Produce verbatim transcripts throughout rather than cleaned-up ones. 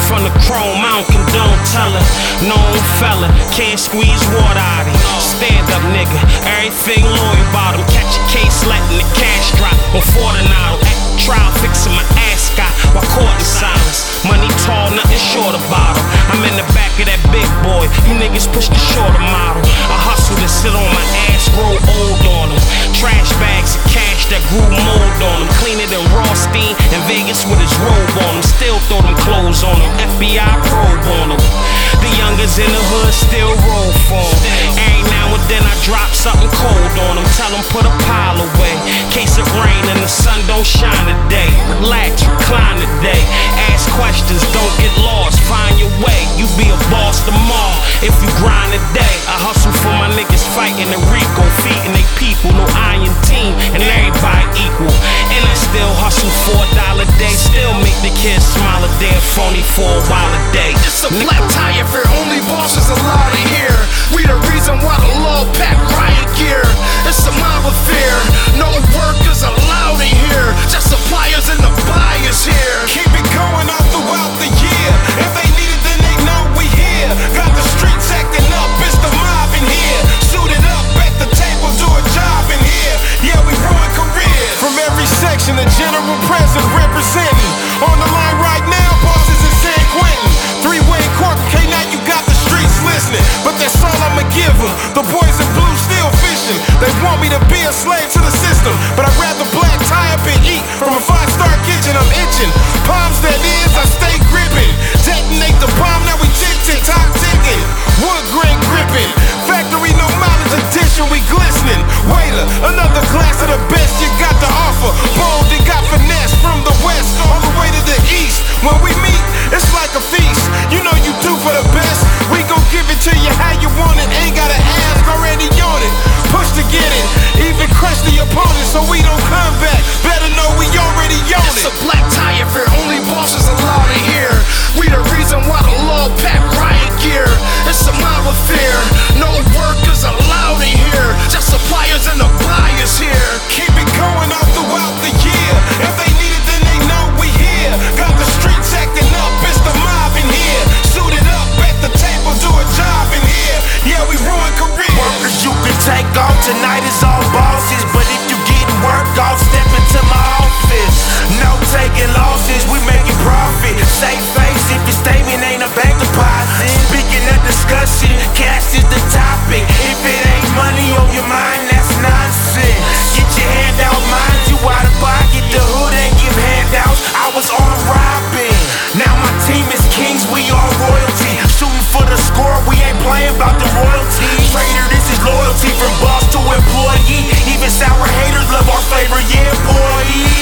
from the chrome, I don't condone telling. Known fella, can't squeeze water out of him. Stand up nigga, everything loyal about him. Catch a case, letting the cash drop on Fortunato. At the trial, fixing my ascot while caught in silence. Money tall, nothing short about him. I'm in the back of that big boy, you niggas push the shorter model. I hustle to sit on my ass, grow old on them. Trash bags of cash that grew mold on them. Cleaner than Rothstein in Vegas with his robe on him. Still throw them clothes on him, F B I probe on him. The youngers in the hood still roll for him. Every now and then I drop something cold on them. Tell them put a pile away, case it rain and the sun don't shine today. Relax, recline today. Ask questions, don't get lost. Find your way, you be a boss tomorrow if you grind today. I hustle for my niggas fighting the Rico, feeding they people. No iron team and everybody equal. And I still hustle for a dollar a day. Still make the kids smile a day, phony for a while a day. It's a black tie affair, only bosses allowed in here. We the reason why the law pack riot gear. It's a mob affair, no workers allowed in here. Just suppliers and the buyers here. Keep it going all throughout the year. If they need it, then they know we here. Got the streets acting up, it's the mob in here. Suited up at the table, do a job in here. Yeah, we ruin careers. From every section, the general president representing. On the line right now, bosses in San Quentin. Three-way court, okay, now you got the streets listening. But that's all I'ma give them. The boys in blue still fishing. They want me to be a slave to the system, but I'd rather black tie up and eat from a five-star kitchen. I'm itching. Palms that is, I stay gripping. Detonate the bomb, now we tick-tick, top ticking. Wood grain gripping. Factory, no mileage addition, we glistening. Waiter, another glass of the best you got to offer. Bold and got finesse from the west all the way to the east. When we meet, it's like a feast. You know you do for the best. We gon' give it to you how you want it. Ain't gotta ask, already on it. Push to get it, even crush the opponent so we don't come back. Better know we already own it. It's a black tie affair, only bosses allowed in here. We the reason why the law pack riot gear. It's a mob affair, no workers allowed in here. Just suppliers and the buyers here. Keep it going all throughout the year. If they need it, then they know we here. Got the streets acting up, it's the mob in here. Suited up at the table, do a job in here. Yeah, we ruin careers. Workers you can take off, tonight is all bosses. But if you getting work off, step into my office. No taking losses, we making profit. Safe face if your statement ain't a bank deposit. Speaking of discussion, cash is the topic. If it ain't money on your mind, that's nonsense. Get your hand out, mind you out of pocket. The hood ain't give handouts, I was on robbing. Now my team is kings, we all royalty. Shooting for the score, we ain't playing about the royalty. Trader, this is loyalty from boss to employee. Even sour haters love our flavor, yeah boy.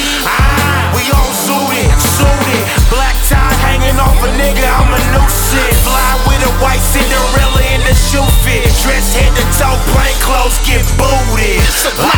Ah, we all suited, suited. Black tie hanging off a nigga, I'm a nuisance. Fly with a white Cinderella in the shoe fit. Dress head to toe, plain clothes, get booted. It's a black